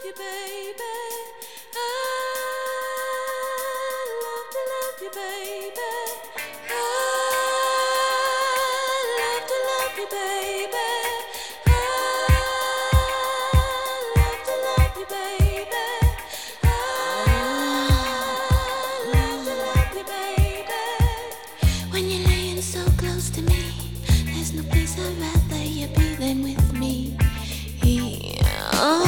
you, baby. I love you, baby. I love you, baby. I love you, baby. I love you, baby. When you're laying so close to me, there's no place I'd rather you be than with me. Oh.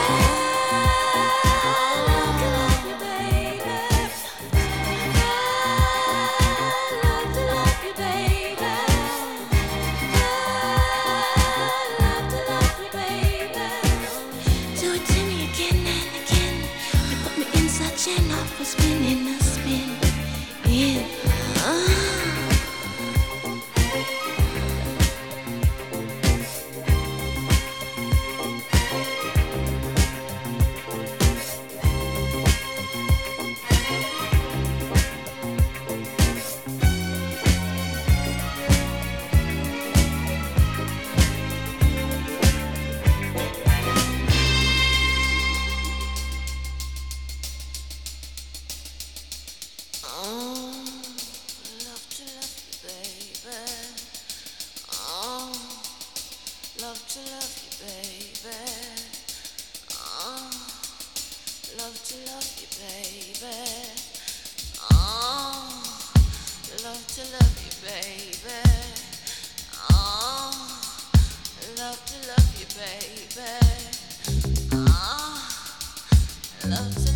An awful spin in a spin. Yeah. Love to love you, baby. Oh, love to love you, baby. Oh, love to love you, baby. Oh, love to love you, baby. Oh, love to